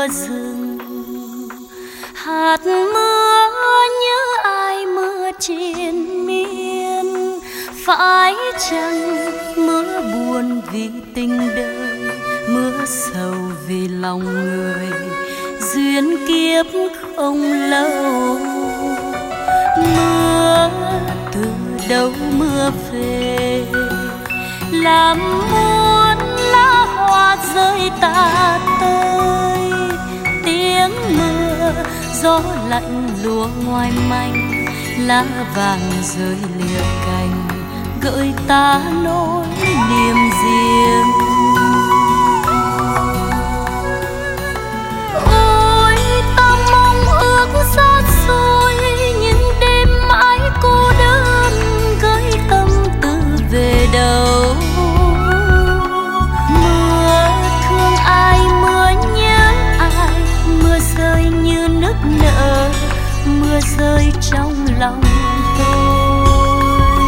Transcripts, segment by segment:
mưa rừng. Hạt mưa nhớ ai mưa triền miên, phải chăng mưa buồn vì tình đời, mưa sầu vì lòng người, duyên kiếp không lâu. Mưa từ đâu mưa về, làm muôn lá hoa rơi tả tơi. Tiếng mưa gió lạnh lùa ngoài manh, lá vàng rơi lìa cành, gợi ta nỗi niềm riêng. Ôi ta mong ước xa xôi những đêm mãi cô đơn, gửi tâm tư về đâu. Mưa thương ai mưa nhớ ai, mưa rơi như nước nở, mưa rơi trong lòng tôi.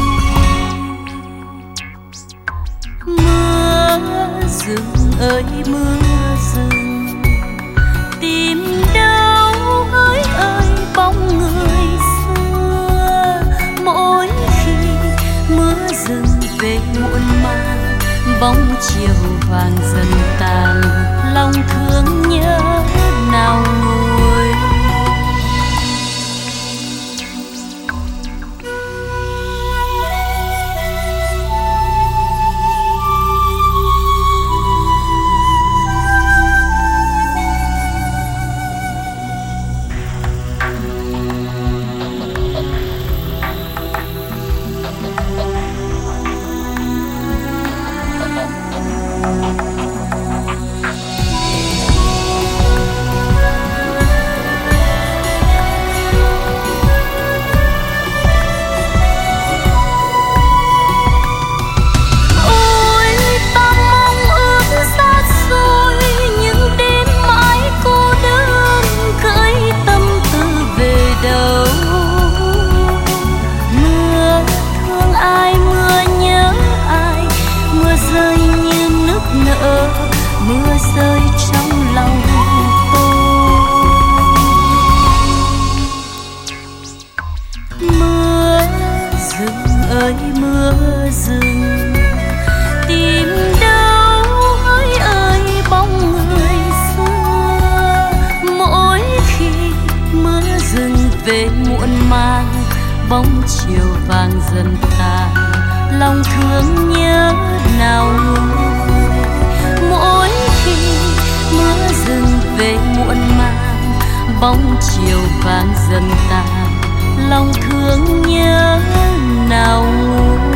Mưa rừng ơi mưa rừng, tìm đâu hỡi ơi bóng người xưa. Mỗi khi mưa rừng về muộn màng, bóng chiều vàng dần tàn, lòng thương nhớ nào nguôi. Mưa rơi trong lòng tôi. Mưa rừng ơi mưa rừng, tìm đâu hỡi ơi bóng người xưa. Mỗi khi mưa rừng về muộn màng, bóng chiều vàng dần tàn, lòng thương nhớ nào nguôi. Mỗi khi mưa rừng về muộn màng, bóng chiều vàng dần tàn, lòng thương nhớ nào nguôi.